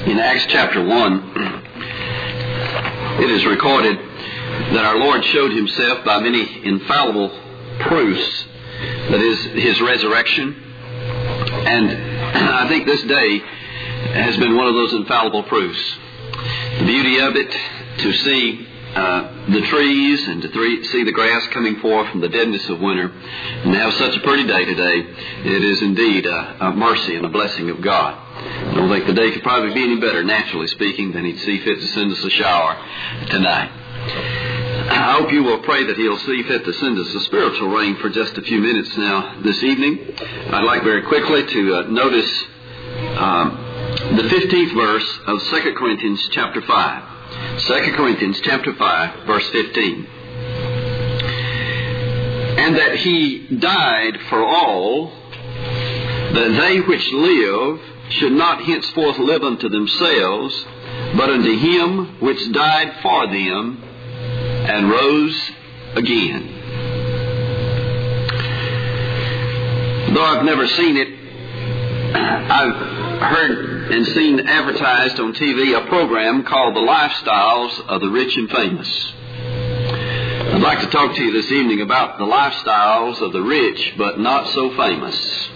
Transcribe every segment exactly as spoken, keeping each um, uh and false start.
In Acts chapter one, it is recorded that our Lord showed himself by many infallible proofs, that is, his resurrection. And I think this day has been one of those infallible proofs. The beauty of it, to see uh, the trees and to th- see the grass coming forth from the deadness of winter, and to have such a pretty day today, it is indeed a, a mercy and a blessing of God. I don't think the day could probably be any better, naturally speaking, than he'd see fit to send us a shower tonight. I hope you will pray that he'll see fit to send us a spiritual rain for just a few minutes now this evening. I'd like very quickly to uh, notice um, the fifteenth verse of Second Corinthians chapter five. Second Corinthians chapter five, verse fifteen. And that he died for all, that they which live should not henceforth live unto themselves, but unto him which died for them and rose again. Though I've never seen it, I've heard and seen advertised on T V a program called The Lifestyles of the Rich and Famous. I'd like to talk to you this evening about the lifestyles of the rich but not so famous.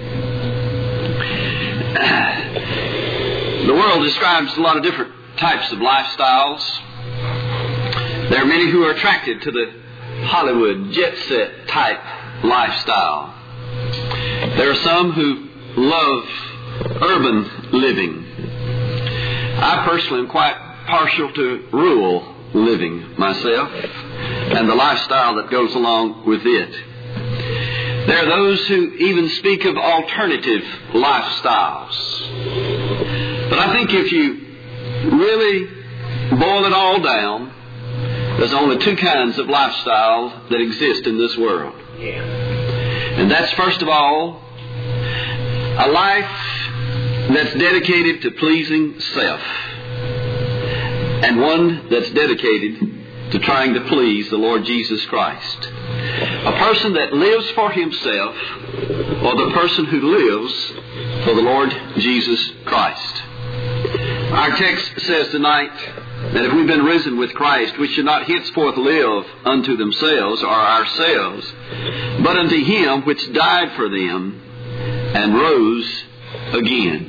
The world describes a lot of different types of lifestyles. There are many who are attracted to the Hollywood jet set type lifestyle. There are some who love urban living. I personally am quite partial to rural living myself and the lifestyle that goes along with it. There are those who even speak of alternative lifestyles. But I think if you really boil it all down, there's only two kinds of lifestyle that exist in this world. And that's, first of all, a life that's dedicated to pleasing self, and one that's dedicated to trying to please the Lord Jesus Christ. A person that lives for himself, or the person who lives for the Lord Jesus Christ. Our text says tonight that if we've been risen with Christ, we should not henceforth live unto themselves or ourselves, but unto him which died for them and rose again.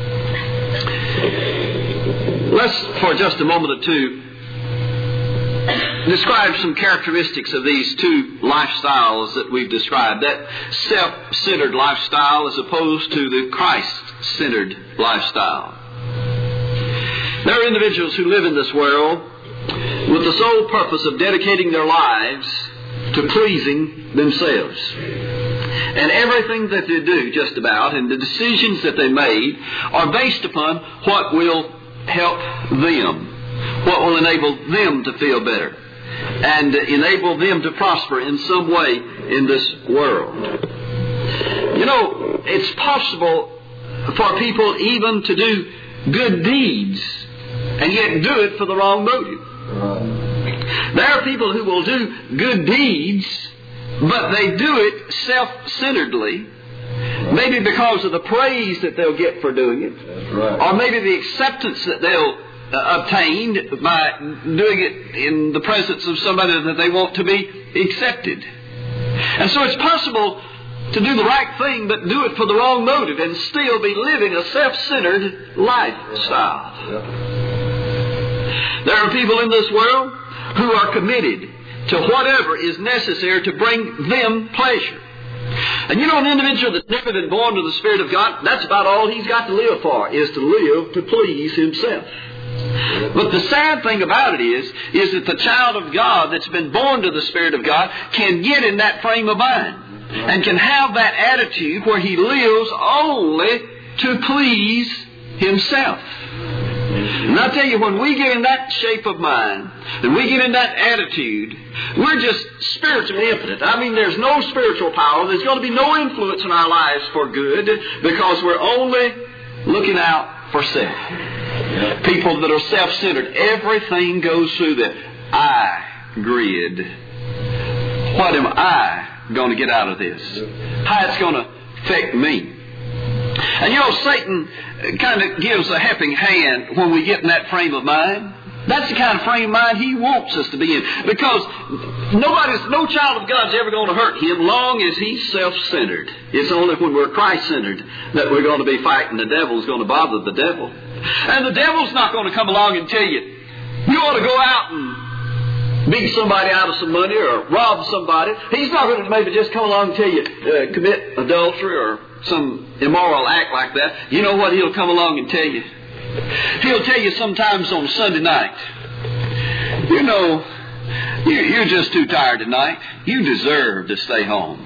Let's, for just a moment or two, describe some characteristics of these two lifestyles that we've described. That self-centered lifestyle as opposed to the Christ-centered lifestyle. There are individuals who live in this world with the sole purpose of dedicating their lives to pleasing themselves. And everything that they do, just about, and the decisions that they made are based upon what will help them, what will enable them to feel better, and enable them to prosper in some way in this world. You know, it's possible for people even to do good deeds and yet do it for the wrong motive. There are people who will do good deeds, but they do it self-centeredly, maybe because of the praise that they'll get for doing it, or maybe the acceptance that they'll uh, obtain by doing it in the presence of somebody that they want to be accepted. And so it's possible to do the right thing, but do it for the wrong motive and still be living a self-centered lifestyle. There are people in this world who are committed to whatever is necessary to bring them pleasure. And you know, an individual that's never been born to the Spirit of God, that's about all he's got to live for, is to live to please himself. But the sad thing about it is, is that the child of God that's been born to the Spirit of God can get in that frame of mind and can have that attitude where he lives only to please himself. And I tell you, when we get in that shape of mind, and we get in that attitude, we're just spiritually impotent. I mean, there's no spiritual power. There's going to be no influence in our lives for good, because we're only looking out for self. People that are self-centered, everything goes through the I grid. What am I going to get out of this? How it's going to affect me? And you know, Satan kind of gives a helping hand when we get in that frame of mind. That's the kind of frame of mind he wants us to be in. Because nobody's, no child of God's ever going to hurt him long as he's self-centered. It's only when we're Christ-centered that we're going to be fighting. The devil's going to bother the devil. And the devil's not going to come along and tell you, you ought to go out and beat somebody out of some money or rob somebody. He's not going to maybe just come along and tell you, uh, commit adultery or some immoral act like that. You know what he'll come along and tell you? He'll tell you sometimes on Sunday night, you know, you're just too tired tonight. You deserve to stay home.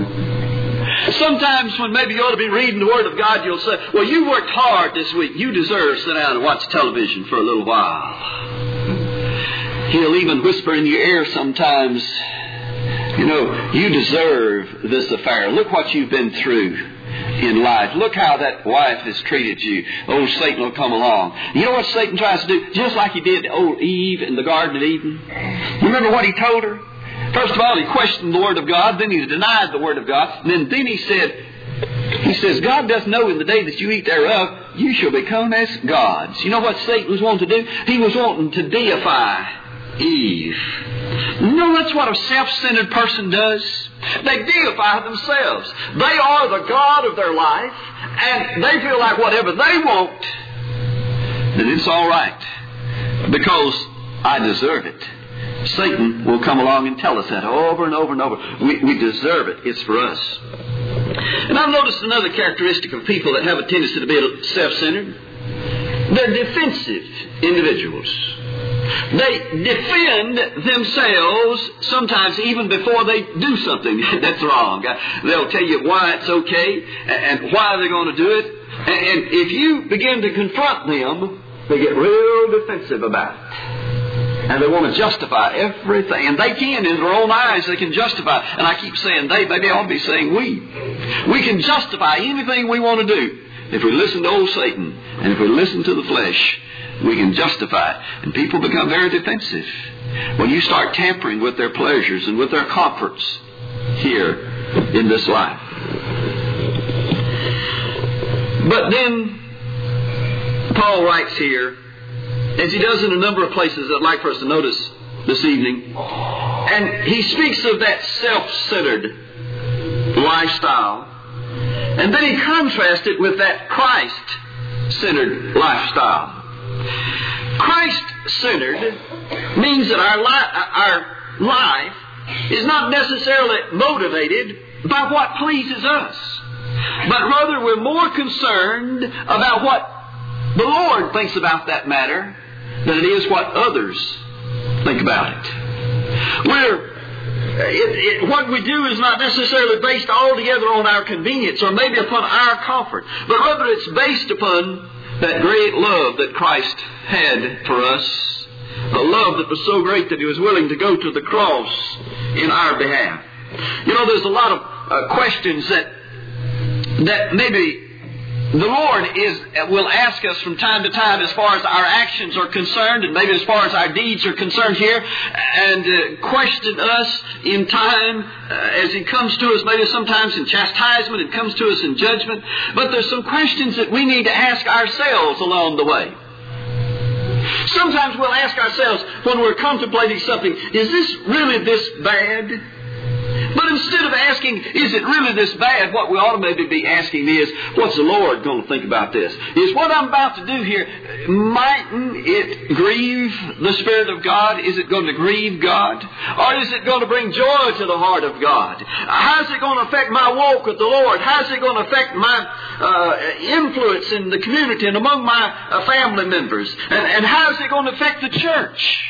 Sometimes when maybe you ought to be reading the Word of God, you'll say, well, you worked hard this week. You deserve to sit down and watch television for a little while. He'll even whisper in your ear sometimes, you know, you deserve this affair. Look what you've been through in life. Look how that wife has treated you. Old Satan will come along. You know what Satan tries to do? Just like he did to old Eve in the Garden of Eden. Remember what he told her? First of all, he questioned the Word of God. Then he denied the Word of God. And then, then he said, he says, God does know in the day that you eat thereof, you shall become as gods. You know what Satan was wanting to do? He was wanting to deify Eve. You know, that's what a self-centered person does. They deify themselves. They are the God of their life, and they feel like whatever they want, then it's all right, because I deserve it. Satan will come along and tell us that over and over and over. We, we deserve it. It's for us. And I've noticed another characteristic of people that have a tendency to be self-centered. They're defensive individuals. They defend themselves sometimes even before they do something that's wrong. They'll tell you why it's okay and why they're going to do it. And if you begin to confront them, they get real defensive about it. And they want to justify everything. And they can, in their own eyes, they can justify. And I keep saying they, maybe I ought to be saying we. We can justify anything we want to do. If we listen to old Satan, and if we listen to the flesh, we can justify it. And people become very defensive when you start tampering with their pleasures and with their comforts here in this life. But then Paul writes here, as he does in a number of places I'd like for us to notice this evening, and he speaks of that self-centered lifestyle, and then he contrasts it with that Christ-centered lifestyle. Christ-centered means that our, li- our life is not necessarily motivated by what pleases us, but rather we're more concerned about what the Lord thinks about that matter than it is what others think about it. We're It, it, what we do is not necessarily based altogether on our convenience or maybe upon our comfort, but rather it's based upon that great love that Christ had for us, a love that was so great that He was willing to go to the cross in our behalf. You know, there's a lot of uh, questions that that maybe the Lord is will ask us from time to time as far as our actions are concerned, and maybe as far as our deeds are concerned here, and uh, question us in time uh, as He comes to us, maybe sometimes in chastisement, and comes to us in judgment. But there's some questions that we need to ask ourselves along the way. Sometimes we'll ask ourselves when we're contemplating something, is this really this bad? But instead of asking, is it really this bad, what we ought to maybe be asking is, what's the Lord going to think about this? Is what I'm about to do here, mightn't it grieve the Spirit of God? Is it going to grieve God? Or is it going to bring joy to the heart of God? How's it going to affect my walk with the Lord? How's it going to affect my uh, influence in the community and among my uh, family members? And, and how's it going to affect the church?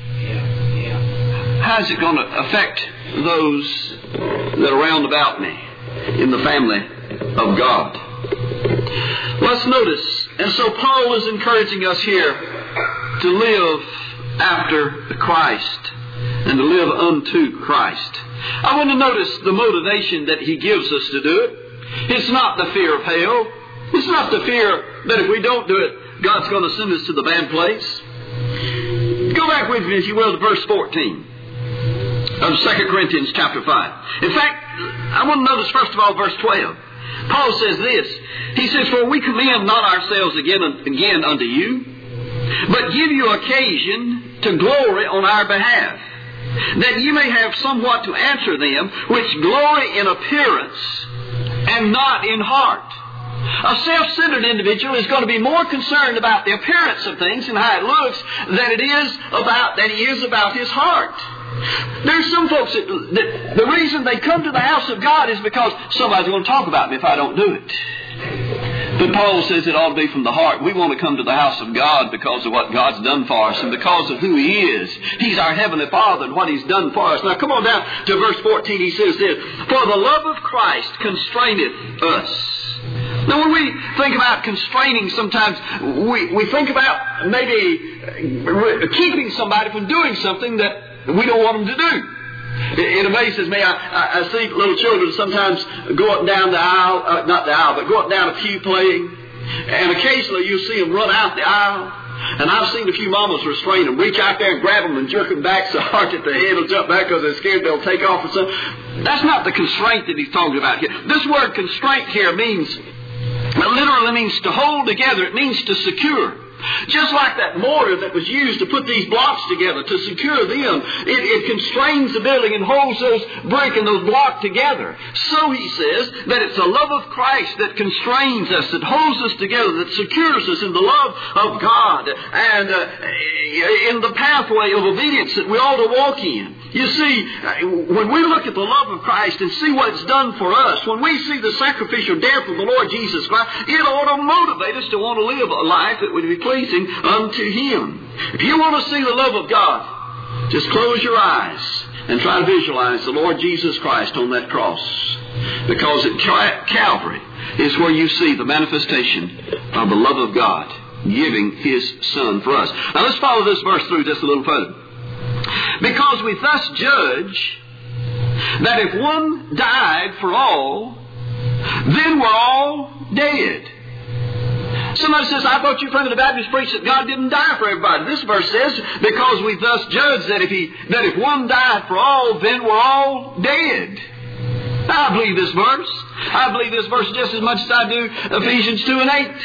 How's it going to affect those that are round about me in the family of God? Let's notice, and so Paul is encouraging us here to live after Christ and to live unto Christ. I want to notice the motivation that he gives us to do it. It's not the fear of hell. It's not the fear that if we don't do it, God's going to send us to the bad place. Go back with me, if you will, to verse fourteen. Of Second Corinthians chapter five. In fact, I want to notice first of all verse twelve. Paul says this. He says, "For we commend not ourselves again, again unto you, but give you occasion to glory on our behalf, that you may have somewhat to answer them which glory in appearance and not in heart." A self-centered individual is going to be more concerned about the appearance of things and how it looks than it is about than he is about his heart. There's some folks that, that the reason they come to the house of God is because somebody's going to talk about me if I don't do it. But Paul says it ought to be from the heart. We want to come to the house of God because of what God's done for us and because of who He is. He's our Heavenly Father and what He's done for us. Now come on down to verse fourteen. He says this, "For the love of Christ constraineth us." Now when we think about constraining, sometimes we, we think about maybe keeping somebody from doing something that we don't want them to do. It amazes me. I, I, I see little children sometimes go up and down the aisle, uh, not the aisle, but go up and down a pew playing. And occasionally you'll see them run out the aisle. And I've seen a few mamas restrain them, reach out there and grab them and jerk them back so hard that the head will jump back because they're scared they'll take off or something. That's not the constraint that he's talking about here. This word constraint here means, it literally means to hold together. It means to secure. Just like that mortar that was used to put these blocks together, to secure them, it, it constrains the building and holds those brick and those blocks together. So he says that it's the love of Christ that constrains us, that holds us together, that secures us in the love of God and uh, in the pathway of obedience that we ought to walk in. You see, when we look at the love of Christ and see what it's done for us, when we see the sacrificial death of the Lord Jesus Christ, it ought to motivate us to want to live a life that would be pleasing unto Him. If you want to see the love of God, just close your eyes and try to visualize the Lord Jesus Christ on that cross. Because at Calvary is where you see the manifestation of the love of God giving His Son for us. Now let's follow this verse through just a little further. "Because we thus judge that if one died for all, then we're all dead." Somebody says, "I thought you from the Baptist preached that God didn't die for everybody." This verse says, "Because we thus judge that if he that if one died for all, then we're all dead." Now, I believe this verse. I believe this verse just as much as I do Ephesians two and eight.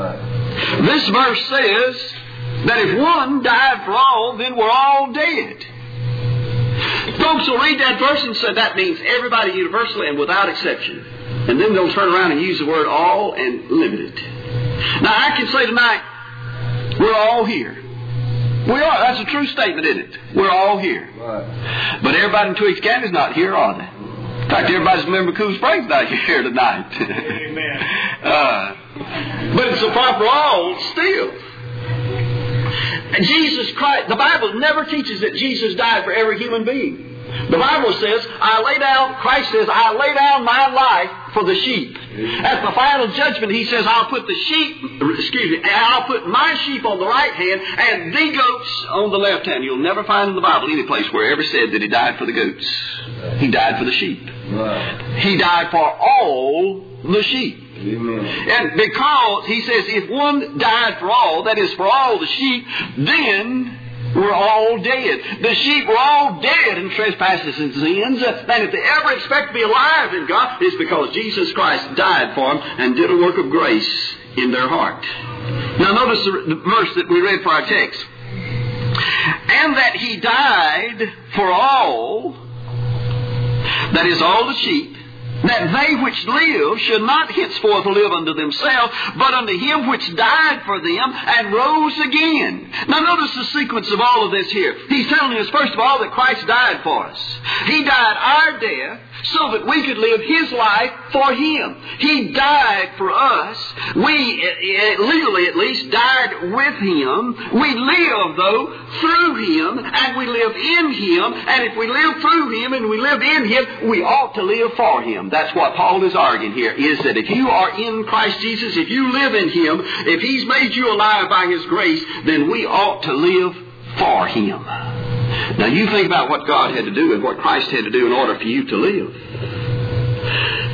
Right. This verse says that if one died for all, then we're all dead. Folks will read that verse and say that means everybody universally and without exception. And then they'll turn around and use the word all and limit it. Now I can say tonight, we're all here. We are. That's a true statement, isn't it? We're all here. Right. But everybody in Tweeds County is not here, are they? In fact, everybody's a member of Cool Springs not here tonight. Amen. uh, but it's a proper all still. Jesus Christ, the Bible never teaches that Jesus died for every human being. The Bible says, I lay down, Christ says, I lay down my life for the sheep. At the final judgment, He says, I'll put the sheep, excuse me, I'll put my sheep on the right hand and the goats on the left hand. You'll never find in the Bible any place where it ever said that He died for the goats. He died for the sheep. He died for all the sheep. Amen. And because He says, if one died for all, that is for all the sheep, then we're all dead. The sheep were all dead in trespasses and sins. And if they ever expect to be alive in God, it's because Jesus Christ died for them and did a work of grace in their heart. Now notice the verse that we read for our text. And that He died for all, that is all the sheep, that they which live should not henceforth live unto themselves, but unto Him which died for them and rose again. Now notice the sequence of all of this here. He's telling us, first of all, that Christ died for us. He died our death so that we could live His life for Him. He died for us. We, legally at least, died with Him. We live, though, through Him, and we live in Him. And if we live through Him and we live in Him, we ought to live for Him. That's what Paul is arguing here, is that if you are in Christ Jesus, if you live in Him, if He's made you alive by His grace, then we ought to live for Him. Now you think about what God had to do and what Christ had to do in order for you to live.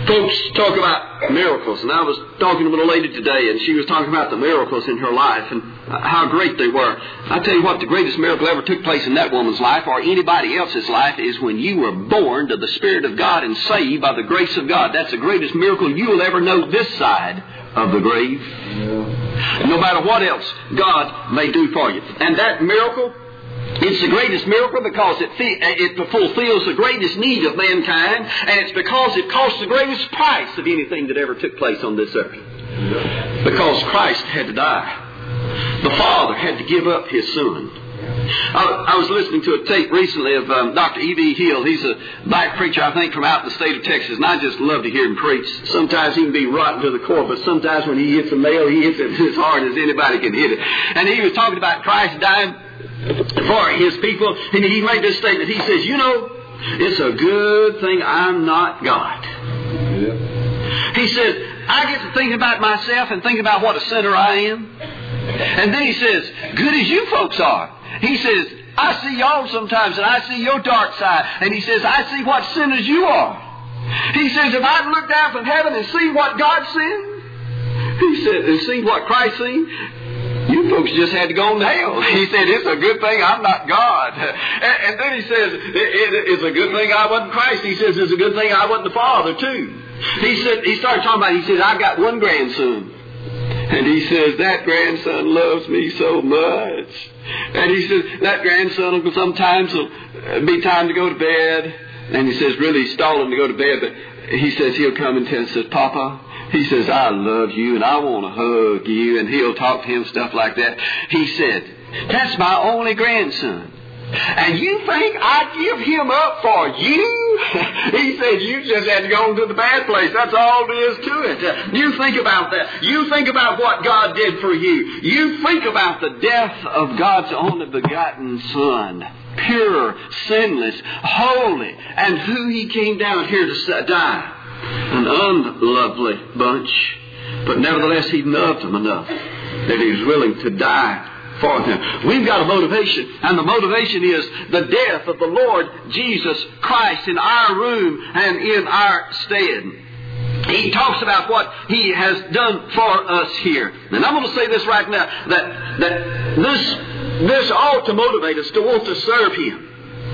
Folks talk about miracles, and I was talking with a lady today, and she was talking about the miracles in her life and how great they were. I tell you what, the greatest miracle ever took place in that woman's life, or anybody else's life, is when you were born to the Spirit of God and saved by the grace of God. That's the greatest miracle you will ever know this side of the grave. Yeah. No matter what else God may do for you. And that miracle, it's the greatest miracle because it, it fulfills the greatest need of mankind, and it's because it costs the greatest price of anything that ever took place on this earth. Yeah. Because Christ had to die. The Father had to give up His Son. I, I was listening to a tape recently of um, Doctor E B Hill. He's a black preacher, I think, from out in the state of Texas, and I just love to hear him preach. Sometimes he can be rotten to the core, but sometimes when he hits a nail, he hits it as hard as anybody can hit it. And he was talking about Christ dying for His people, and he made this statement. He says, you know, it's a good thing I'm not God. Yeah. He says, I get to thinking about myself and thinking about what a sinner I am. And then he says, good as you folks are. He says, I see y'all sometimes, and I see your dark side. And he says, I see what sinners you are. He says, if I look down from heaven and see what God seen, he said, and see what Christ seen, you folks just had to go on to hell. He said, it's a good thing I'm not God. And, and then he says, it, it, it's a good thing I wasn't Christ. He says, it's a good thing I wasn't the Father, too. He said, he started talking about, he said, I've got one grandson. And he says, that grandson loves me so much. And he says, that grandson will sometimes will be time to go to bed. And he says, really stalling to go to bed. But he says, he'll come and tell, says, Papa, he says, I love you and I want to hug you. And he'll talk to him, stuff like that. He said, that's my only grandson. And you think I'd give him up for you? He said, you just had to go to the bad place. That's all there is to it. You think about that. You think about what God did for you. You think about the death of God's only begotten Son. Pure, sinless, holy. And who He came down here to die. An unlovely bunch. But nevertheless, He loved them enough that He was willing to die for them. We've got a motivation, and the motivation is the death of the Lord Jesus Christ in our room and in our stead. He talks about what He has done for us here. And I'm going to say this right now, that, that this, this ought to motivate us to want to serve Him.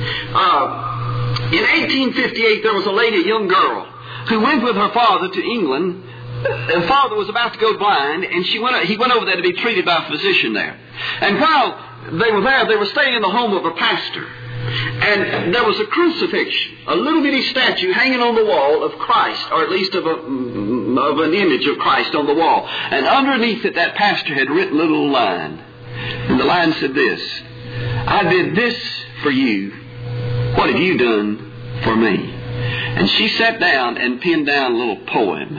Uh, in eighteen fifty-eight, there was a lady, a young girl, who went with her father to England. Her father was about to go blind, and she went, he went over there to be treated by a physician there. And while they were there, they were staying in the home of a pastor. And there was a crucifixion, a little bitty statue hanging on the wall of Christ, or at least of, a, of an image of Christ on the wall. And underneath it, that pastor had written a little line. And the line said this, I did this for you. What have you done for me? And she sat down and penned down a little poem.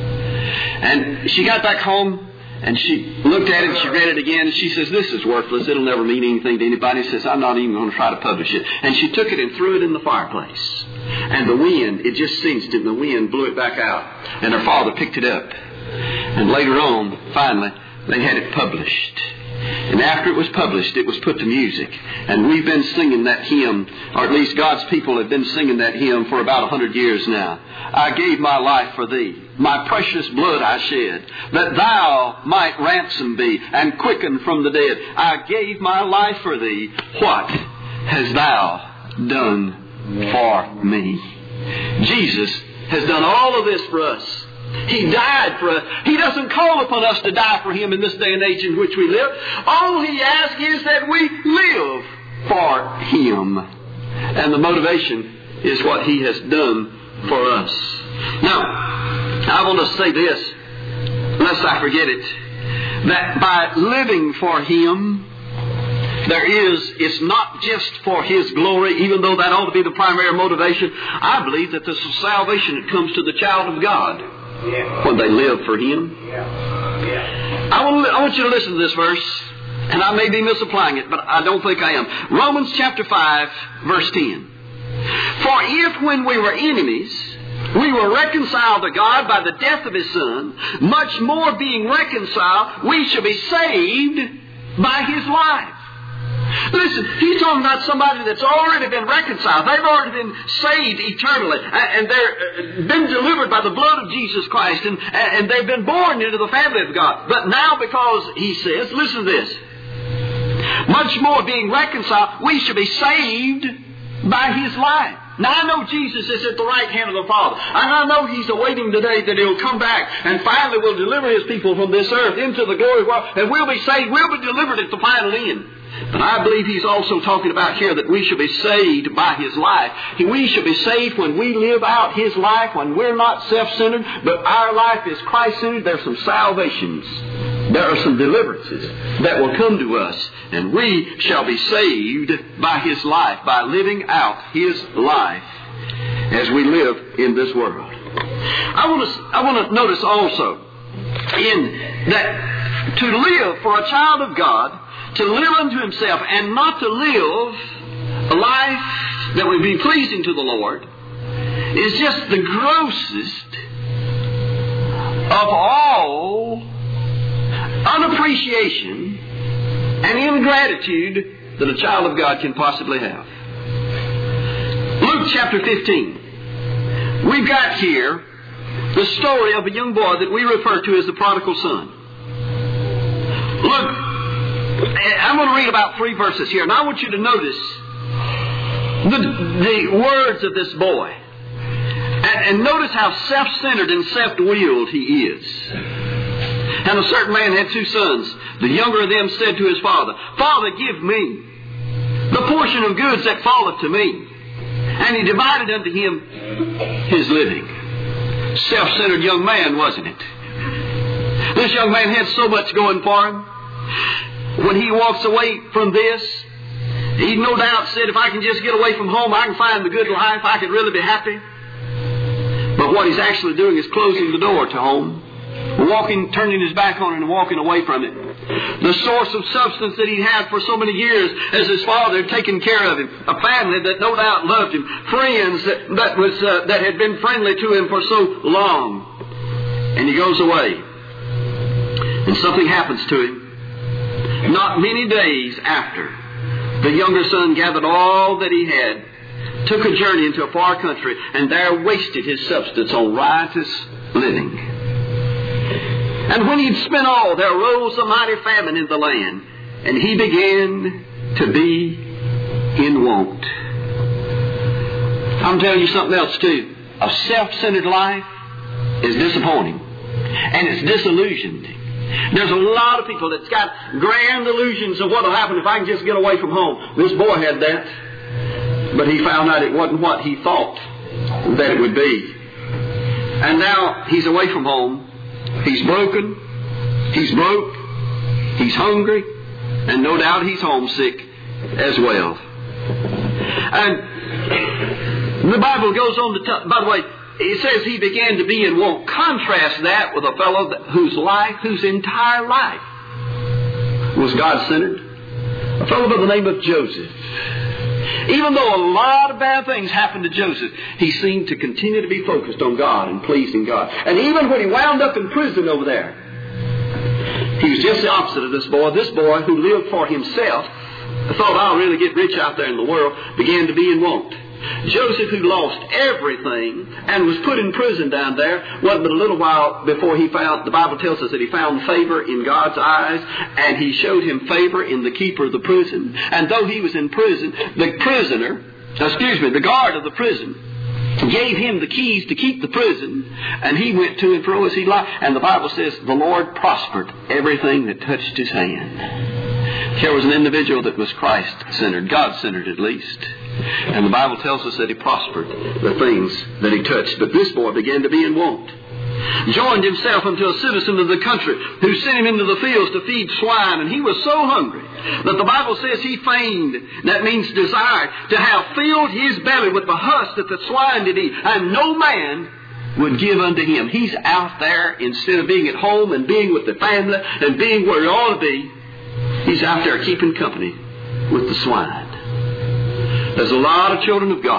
And she got back home, and she looked at it, and she read it again, and she says, this is worthless. It'll never mean anything to anybody. She says, I'm not even going to try to publish it. And she took it and threw it in the fireplace. And the wind, it just singed it, and the wind blew it back out. And her father picked it up. And later on, finally, they had it published. And after it was published, it was put to music. And we've been singing that hymn, or at least God's people have been singing that hymn for about a hundred years now. I gave my life for thee. My precious blood I shed, that thou might ransom be and quicken from the dead. I gave my life for thee. What hast thou done for me? Jesus has done all of this for us. He died for us. He doesn't call upon us to die for Him in this day and age in which we live. All He asks is that we live for Him. And the motivation is what He has done for us. Now, I want to say this, lest I forget it, that by living for Him, there is, it's not just for His glory, even though that ought to be the primary motivation. I believe that there's a salvation that comes to the child of God when they live for Him. I want, I want you to listen to this verse, and I may be misapplying it, but I don't think I am. Romans chapter five, verse ten. For if when we were enemies, we were reconciled to God by the death of His Son, much more being reconciled, we shall be saved by His life. Listen, he's talking about somebody that's already been reconciled. They've already been saved eternally. And they've been delivered by the blood of Jesus Christ. And, and they've been born into the family of God. But now because, he says, listen to this. Much more being reconciled, we should be saved by His life. Now I know Jesus is at the right hand of the Father. And I know He's awaiting the day that He'll come back and finally will deliver His people from this earth into the glory world. And we'll be saved. We'll be delivered at the final end. But I believe He's also talking about here that we should be saved by His life. We should be saved when we live out His life, when we're not self-centered, but our life is Christ-centered. There's some salvations. There are some deliverances that will come to us. And we shall be saved by His life, by living out His life as we live in this world. I want to, I want to notice also in that to live for a child of God, to live unto himself and not to live a life that would be pleasing to the Lord is just the grossest of all unappreciation and ingratitude that a child of God can possibly have. Luke chapter fifteen. We've got here the story of a young boy that we refer to as the prodigal son. Look, I'm going to read about three verses here, and I want you to notice the, the words of this boy. And, and notice how self-centered and self-willed he is. And a certain man had two sons. The younger of them said to his father, Father, give me the portion of goods that falleth to me. And he divided unto him his living. Self-centered young man, wasn't it? This young man had so much going for him. When he walks away from this, he no doubt said, if I can just get away from home, I can find the good life, I could really be happy. But what he's actually doing is closing the door to home, walking, turning his back on it and walking away from it. The source of substance that he had for so many years as his father had taken care of him, a family that no doubt loved him, friends that, that, was, uh, that had been friendly to him for so long. And he goes away. And something happens to him. Not many days after, the younger son gathered all that he had, took a journey into a far country, and there wasted his substance on riotous living. And when he'd spent all, there arose a mighty famine in the land, and he began to be in want. I'm telling you something else too. A self-centered life is disappointing, and it's disillusioned. There's a lot of people that's got grand illusions of what will happen if I can just get away from home. This boy had that, but he found out it wasn't what he thought that it would be. And now he's away from home. He's broken. He's broke. He's hungry. And no doubt he's homesick as well. And the Bible goes on to tell, by the way, it says he began to be in want. Contrast that with a fellow that, whose life, whose entire life was God-centered. A fellow by the name of Joseph. Even though a lot of bad things happened to Joseph, he seemed to continue to be focused on God and pleasing God. And even when he wound up in prison over there, he was just the opposite of this boy. This boy who lived for himself, thought, I'll really get rich out there in the world, began to be in want. Joseph, who lost everything and was put in prison down there, wasn't but a little while before he found, the Bible tells us that he found favor in God's eyes, and he showed him favor in the keeper of the prison. And though he was in prison, the prisoner, excuse me, the guard of the prison, gave him the keys to keep the prison, and he went to and fro as he liked. And the Bible says the Lord prospered everything that touched his hand. Here was an individual that was Christ-centered, God-centered at least. And the Bible tells us that he prospered the things that he touched. But this boy began to be in want. Joined himself unto a citizen of the country who sent him into the fields to feed swine. And he was so hungry that the Bible says he feigned, that means desired, to have filled his belly with the husk that the swine did eat. And no man would give unto him. He's out there instead of being at home and being with the family and being where he ought to be. He's out there keeping company with the swine. There's a lot of children of God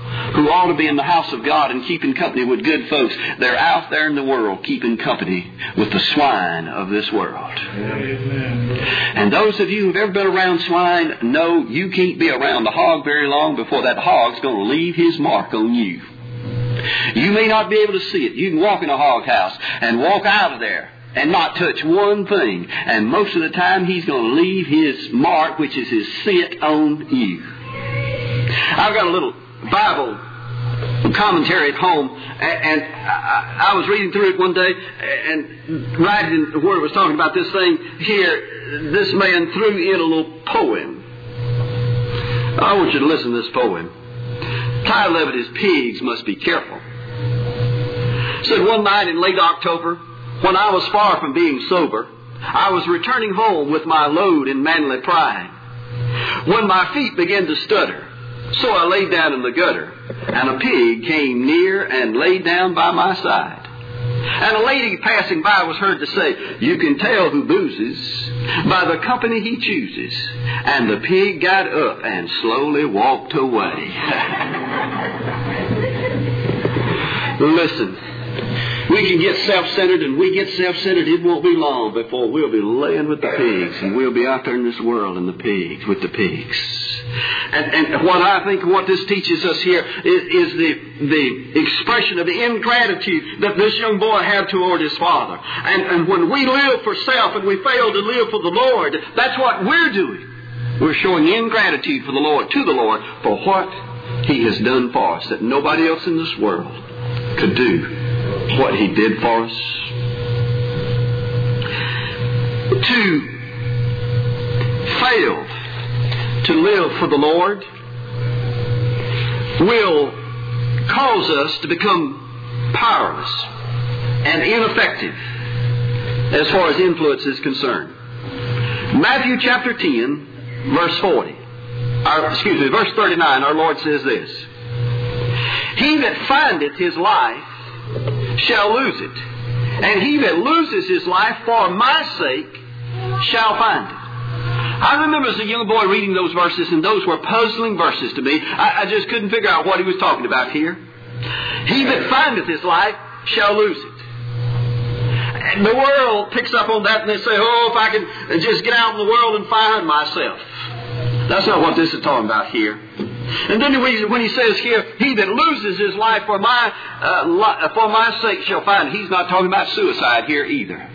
who ought to be in the house of God and keeping company with good folks, they're out there in the world keeping company with the swine of this world. Amen. And those of you who've ever been around swine know you can't be around the hog very long before that hog's going to leave his mark on you. You may not be able to see it. You can walk in a hog house and walk out of there and not touch one thing. And most of the time he's going to leave his mark, which is his scent, on you. I've got a little Bible commentary at home, and I was reading through it one day, and right in where it was talking about this thing here, this man threw in a little poem. I want you to listen to this poem. The title of it is Pigs Must Be Careful. It said, one night in late October, when I was far from being sober, I was returning home with my load in manly pride, when my feet began to stutter. So I laid down in the gutter, and a pig came near and laid down by my side. And a lady passing by was heard to say, you can tell who boozes by the company he chooses. And the pig got up and slowly walked away. Listen. We can get self-centered, and we get self-centered, it won't be long before we'll be laying with the pigs, and we'll be out there in this world in the pigs, with the pigs. And, and what I think what this teaches us here is, is the, the expression of the ingratitude that this young boy had toward his father. And, and when we live for self and we fail to live for the Lord, that's what we're doing. We're showing ingratitude for the Lord, to the Lord, for what He has done for us that nobody else in this world could do what He did for us. To fail to live for the Lord will cause us to become powerless and ineffective as far as influence is concerned. Matthew chapter ten, verse forty. Or, excuse me, verse thirty-nine, our Lord says this. He that findeth his life shall lose it, and he that loses his life for my sake shall find it. I remember as a young boy reading those verses, and those were puzzling verses to me. I, I just couldn't figure out what he was talking about here. He that findeth his life shall lose it. And the world picks up on that, and they say, oh, if I can just get out in the world and find myself. That's not what this is talking about here. And then when he says here, he that loses his life for my uh, for my sake shall find it, he's not talking about suicide here either.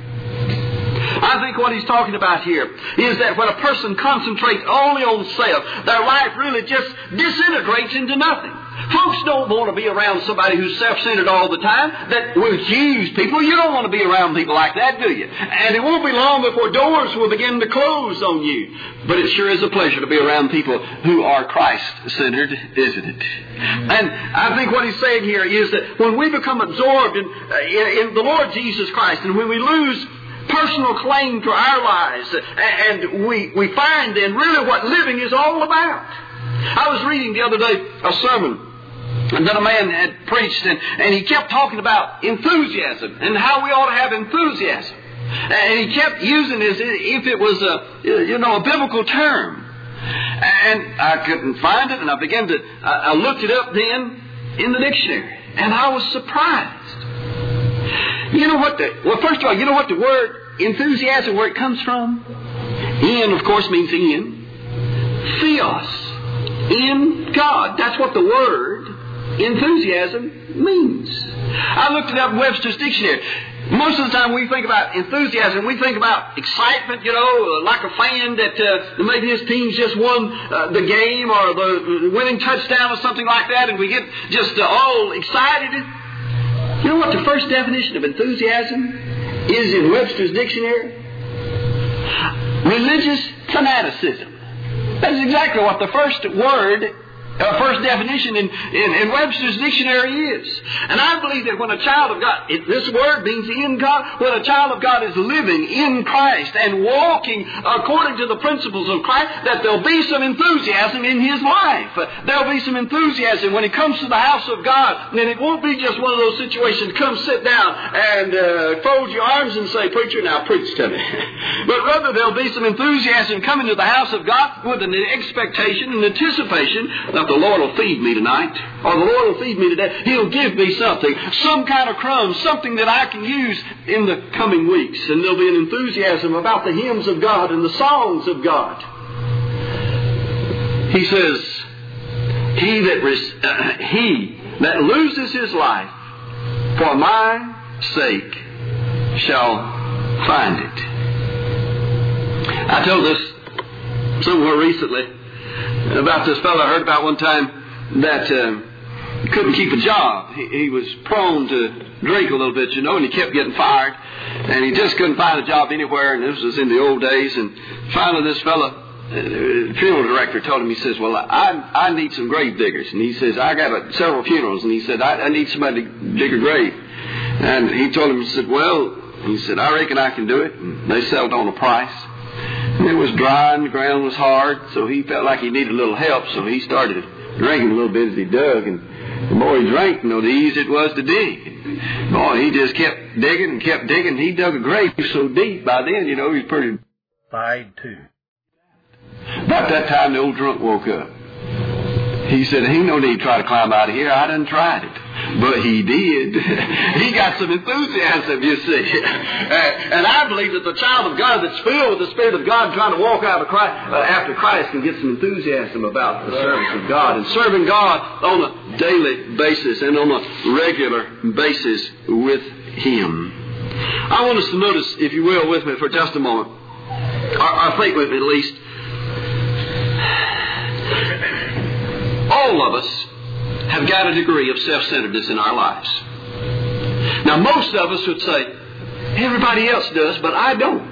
I think what he's talking about here is that when a person concentrates only on self, their life really just disintegrates into nothing. Folks don't want to be around somebody who's self-centered all the time, that will accuse people. You don't want to be around people like that, do you? And it won't be long before doors will begin to close on you. But it sure is a pleasure to be around people who are Christ-centered, isn't it? And I think what he's saying here is that when we become absorbed in, in, in the Lord Jesus Christ, and when we lose personal claim to our lives, and we, we find then really what living is all about. I was reading the other day a sermon that a man had preached, and, and he kept talking about enthusiasm and how we ought to have enthusiasm. And he kept using it as if it was a, you know, a biblical term. And I couldn't find it, and I began to, I looked it up then in the dictionary, and I was surprised. You know what the, well, first of all, you know what the word enthusiasm, where it comes from? En, of course, means in. Theos. In God. That's what the word enthusiasm means. I looked it up in Webster's dictionary. Most of the time we think about enthusiasm, we think about excitement, you know, like a fan that uh, maybe his team's just won uh, the game or the winning touchdown or something like that, and we get just uh, all excited. You know what the first definition of enthusiasm is in Webster's dictionary? Religious fanaticism. That's exactly what the first word, uh, first definition in, in, in Webster's dictionary is. And I believe that when a child of God, it, this word means in God, when a child of God is living in Christ and walking according to the principles of Christ, that there'll be some enthusiasm in his life. There'll be some enthusiasm when he comes to the house of God. And it won't be just one of those situations, come sit down and uh, fold your arms and say, preacher, now preach to me. But rather there'll be some enthusiasm coming to the house of God with an expectation and anticipation of the Lord will feed me tonight, or the Lord will feed me today. He'll give me something, some kind of crumbs, something that I can use in the coming weeks. And there'll be an enthusiasm about the hymns of God and the songs of God. He says, he that, res- uh, he that loses his life for my sake shall find it. I told this somewhere recently about this fellow I heard about one time that uh, couldn't keep a job. He, he was prone to drink a little bit, you know, and he kept getting fired. And he just couldn't find a job anywhere, and this was in the old days. And finally this fellow, the funeral director, told him, he says, well, I I need some grave diggers. And he says, I got a, several funerals. And he said, I, I need somebody to dig a grave. And he told him, he said, well, he said, I reckon I can do it. And they settled on a price. And it was dry and the ground was hard, so he felt like he needed a little help. So he started drinking a little bit as he dug. And the more he drank, you know, the easier it was to dig. And boy, he just kept digging and kept digging. He dug a grave so deep by then, you know, he was pretty... Side two. About that time, the old drunk woke up. He said, ain't no need to try to climb out of here. I done tried it. But he did. He got some enthusiasm, you see. And I believe that the child of God that's filled with the Spirit of God trying to walk out of Christ, uh, after Christ can get some enthusiasm about the service of God and serving God on a daily basis and on a regular basis with Him. I want us to notice, if you will, with me for just a moment, or, or think with me at least, all of us have got a degree of self-centeredness in our lives. Now, most of us would say, everybody else does, but I don't.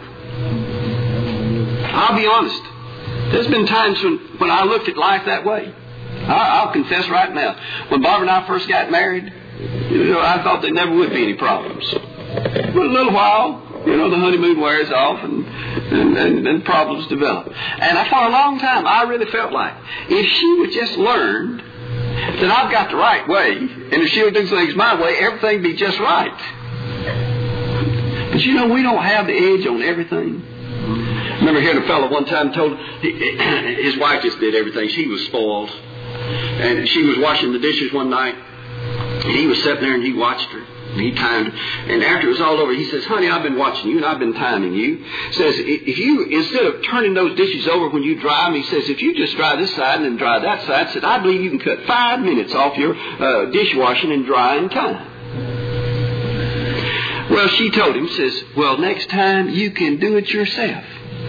I'll be honest. There's been times when, when I looked at life that way. I, I'll confess right now. When Barbara and I first got married, you know, I thought there never would be any problems. But a little while, you know, the honeymoon wears off and, and, and, and problems develop. And I, for a long time, I really felt like if she would just learn that I've got the right way, and if she would do things my way, everything would be just right. But you know, we don't have the edge on everything. I remember hearing a fellow one time told his wife just did everything. She was spoiled. And she was washing the dishes one night, and he was sitting there and he watched her. And he timed her. And after it was all over, he says, honey, I've been watching you and I've been timing you. Says, if you, instead of turning those dishes over when you dry them, he says, if you just dry this side and then dry that side, said, I believe you can cut five minutes off your uh, dishwashing and drying time. Well, she told him, says, well, next time you can do it yourself.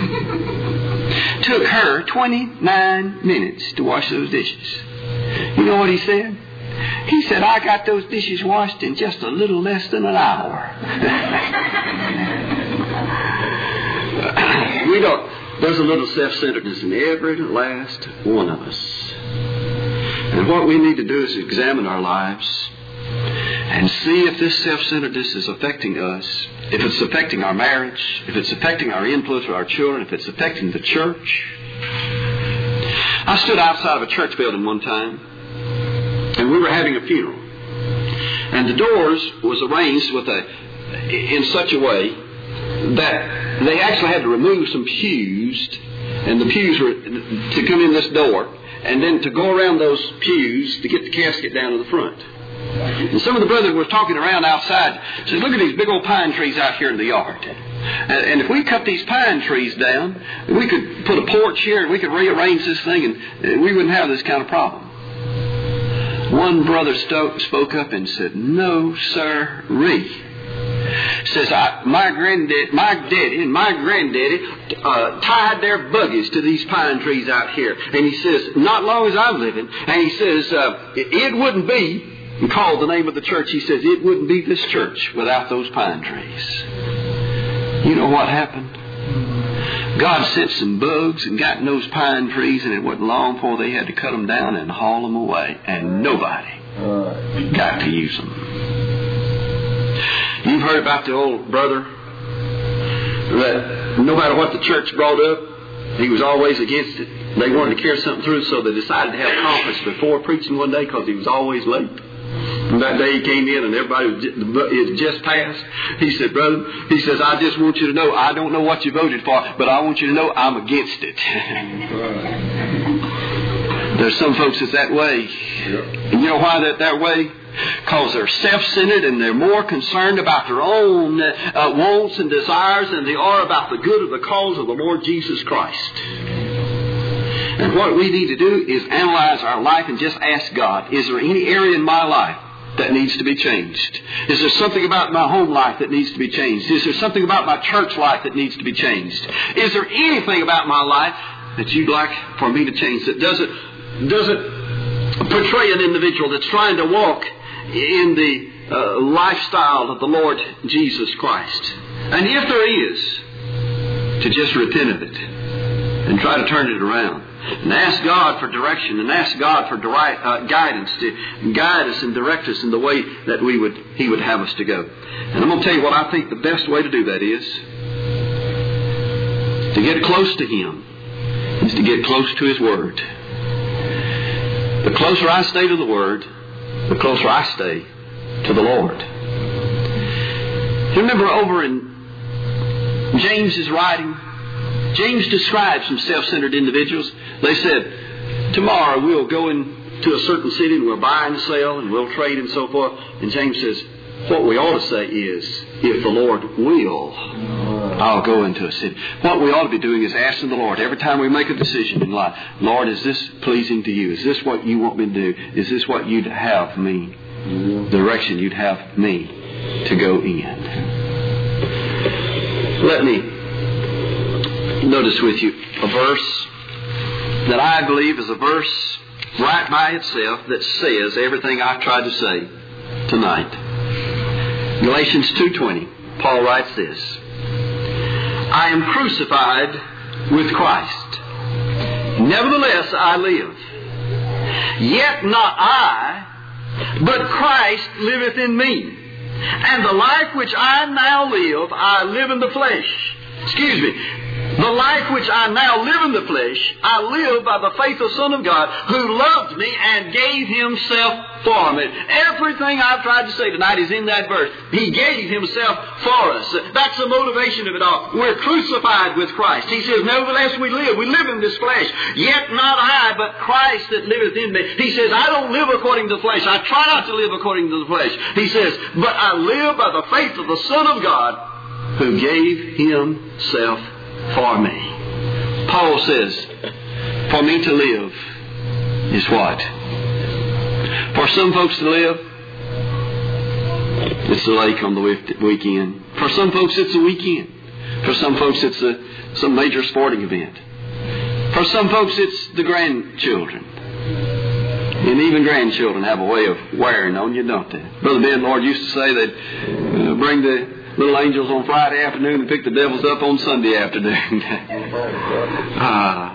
Took her twenty-nine minutes to wash those dishes. You know what he said? He said, I got those dishes washed in just a little less than an hour. We don't, there's a little self-centeredness in every last one of us. And what we need to do is examine our lives and see if this self-centeredness is affecting us, if it's affecting our marriage, if it's affecting our influence with our children, if it's affecting the church. I stood outside of a church building one time, and we were having a funeral. And the doors was arranged with a, in such a way that they actually had to remove some pews, and the pews were to come in this door, and then to go around those pews to get the casket down to the front. And some of the brothers were talking around outside. Said, look at these big old pine trees out here in the yard. And, and if we cut these pine trees down, we could put a porch here and we could rearrange this thing and, and we wouldn't have this kind of problem. One brother sto- spoke up and said, no, sir-ree. Says, I, my granddad, my daddy and my granddaddy uh, tied their buggies to these pine trees out here. And he says, not long as I'm living. And he says, uh, it, it wouldn't be, and called the name of the church, he says, it wouldn't be this church without those pine trees. You know what happened? God sent some bugs and got in those pine trees, and it wasn't long before they had to cut them down and haul them away. And nobody got to use them. You've heard about the old brother that no matter what the church brought up, he was always against it. They wanted to carry something through, so they decided to have a conference before preaching one day because he was always late. And that day he came in and everybody was just, it had just passed. He said, brother, he says, I just want you to know, I don't know what you voted for, but I want you to know I'm against it. There's some folks that's that way. And you know why they're that way? Because they're self-centered and they're more concerned about their own uh, wants and desires than they are about the good of the cause of the Lord Jesus Christ. And what we need to do is analyze our life and just ask God, is there any area in my life that needs to be changed? Is there something about my home life that needs to be changed? Is there something about my church life that needs to be changed? Is there anything about my life that you'd like for me to change that doesn't, doesn't portray an individual that's trying to walk in the uh, lifestyle of the Lord Jesus Christ? And if there is, to just repent of it and try to turn it around. And ask God for direction and ask God for direct, uh, guidance to guide us and direct us in the way that we would He would have us to go. And I'm going to tell you what I think the best way to do that is. To get close to Him is to get close to His Word. The closer I stay to the Word, the closer I stay to the Lord. You remember over in James's writing, James describes some self-centered individuals. They said, tomorrow we'll go into a certain city and we'll buy and sell and we'll trade and so forth. And James says, what we ought to say is, if the Lord will, I'll go into a city. What we ought to be doing is asking the Lord every time we make a decision in life, Lord, is this pleasing to you? Is this what you want me to do? Is this what you'd have me, the direction you'd have me to go in? Let me notice with you a verse that I believe is a verse right by itself that says everything I've tried to say tonight. Galatians two twenty, Paul writes this, I am crucified with Christ. Nevertheless I live. Yet not I, but Christ liveth in me. And the life which I now live, I live in the flesh. Excuse me. The life which I now live in the flesh, I live by the faith of the Son of God, who loved me and gave Himself for me. Everything I've tried to say tonight is in that verse. He gave Himself for us. That's the motivation of it all. We're crucified with Christ. He says, nevertheless we live. We live in this flesh. Yet not I, but Christ that liveth in me. He says, I don't live according to the flesh. I try not to live according to the flesh. He says, but I live by the faith of the Son of God, who gave Himself for me. Paul says, for me to live is what? For some folks to live, it's the lake on the weekend. For some folks, it's a weekend. For some folks, it's a, some major sporting event. For some folks, it's the grandchildren. And even grandchildren have a way of wearing on you, don't they? Brother Ben Lord used to say they'd uh, bring the little angels on Friday afternoon and pick the devils up on Sunday afternoon. uh,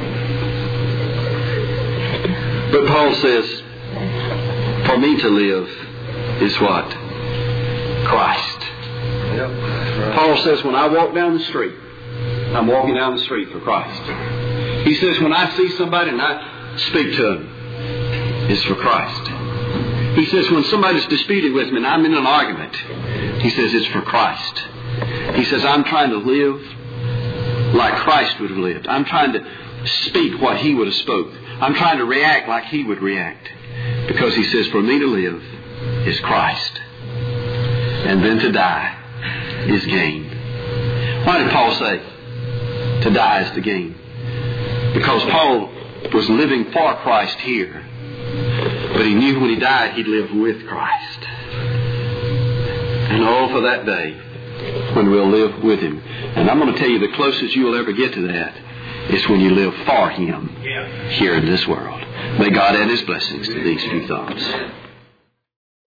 but Paul says, for me to live is what? Christ. Yep, right. Paul says, when I walk down the street, I'm walking down the street for Christ. He says, when I see somebody and I speak to them, it's for Christ. He says, when somebody's disputing with me and I'm in an argument, he says, it's for Christ. He says, I'm trying to live like Christ would have lived. I'm trying to speak what He would have spoke. I'm trying to react like He would react. Because He says, for me to live is Christ. And then to die is gain. Why did Paul say to die is the gain? Because Paul was living for Christ here. But he knew when he died he'd live with Christ. And oh, for that day when we'll live with Him. And I'm going to tell you, the closest you'll ever get to that is when you live for Him here in this world. May God add His blessings to these few thoughts.